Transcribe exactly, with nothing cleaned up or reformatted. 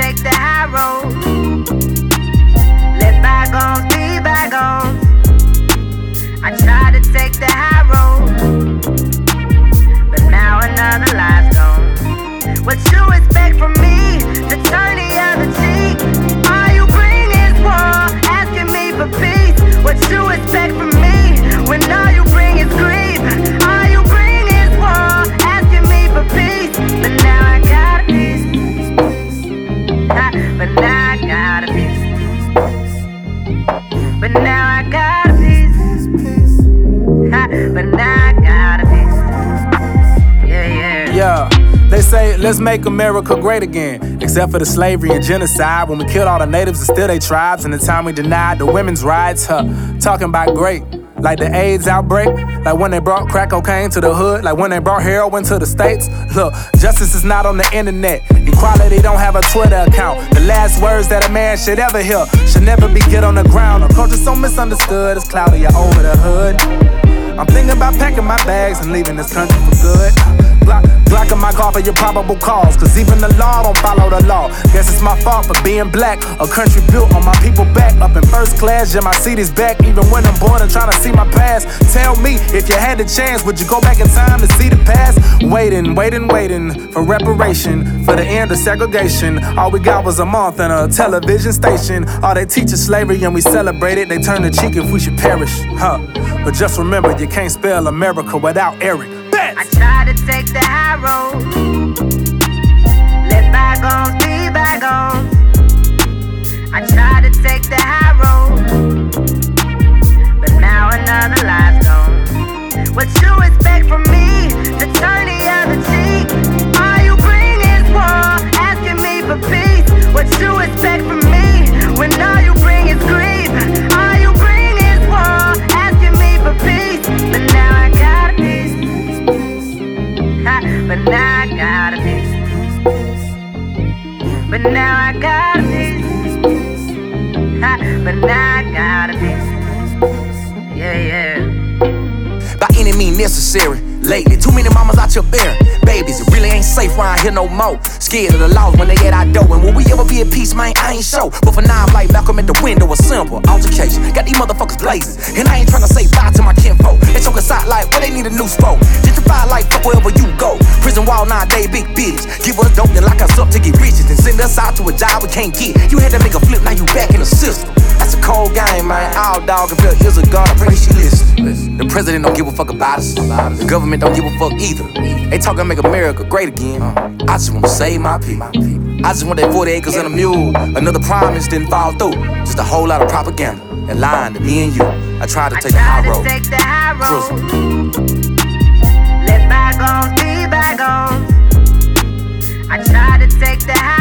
take the high road. Let bygones be bygones. I tried to take the high road, but now another life's gone. What you expect from me to turn the other cheek? All you bring is war, asking me for peace. What you expect from me when all you bring is grief? All you bring is war, asking me for peace. But now I got a piece. Ha, but now I got a piece. But now I got a piece. Ha, but now I got a piece. Yeah, yeah. Yeah. They say, let's make America great again. Except for the slavery and genocide, when we killed all the natives and still they tribes, and the time we denied the women's rights. Huh, talking about great, like the AIDS outbreak, like when they brought crack cocaine to the hood, like when they brought heroin to the States. Look, justice is not on the internet. Equality don't have a Twitter account. The last words that a man should ever hear should never be get on the ground. Our culture's so misunderstood, it's cloudy over the hood. I'm thinking about packing my bags and leaving this country for good. Block, blocking my car for your probable cause, cause even the law don't follow the law. Guess it's my fault for being black. A country built on my people back. Up in first class, yeah, my seat is back. Even when I'm born and trying to see my past. Tell me, if you had the chance, would you go back in time to see the past? Waiting, waiting, waiting for reparation, for the end of segregation. All we got was a month and a television station. All they teach is slavery and we celebrate it. They turn the cheek if we should perish, huh? But just remember, you can't spell America without Eric. I tried to take the high road. Let bygones be bygones. I tried to take the high road, but now another life's gone. What you expect from me to turn the other cheek? All you bring is war, asking me for peace. What you expect from me when all you bring is grief? All you bring is war, asking me for peace. But now I got a piece. Ha, but now I got a piece. But now I got a piece. Ha, but now I got a piece. Yeah, yeah. By any means necessary. Lately, too many mamas out here bearing babies. It really ain't safe around here no more. Scared of the laws when they get our dough. And will we ever be at peace, man? I ain't sure. But for now, I'm like Malcolm at the window, a simple altercation. Got these motherfuckers blazing, and I ain't tryna say bye to my kinfolk. They choke us out like, well, they need a new sport. Gentrify like fuck wherever you go. Prison wall nowadays, big bitch. Give us dope, then lock us up to get riches. Then send us out to a job we can't get. You had to make a flip, now you back in the system. That's a cold game, man. All dog and feel here's a gun. I pray she listen. The president don't give a fuck about us. The government don't give a fuck either. They talking make America great again. I just wanna save my people. I just want that forty acres and a mule. Another promise didn't fall through. Just a whole lot of propaganda and lying to me and you. I tried to take the high road. Take the high road. Let bygones be bygones. I tried to take the high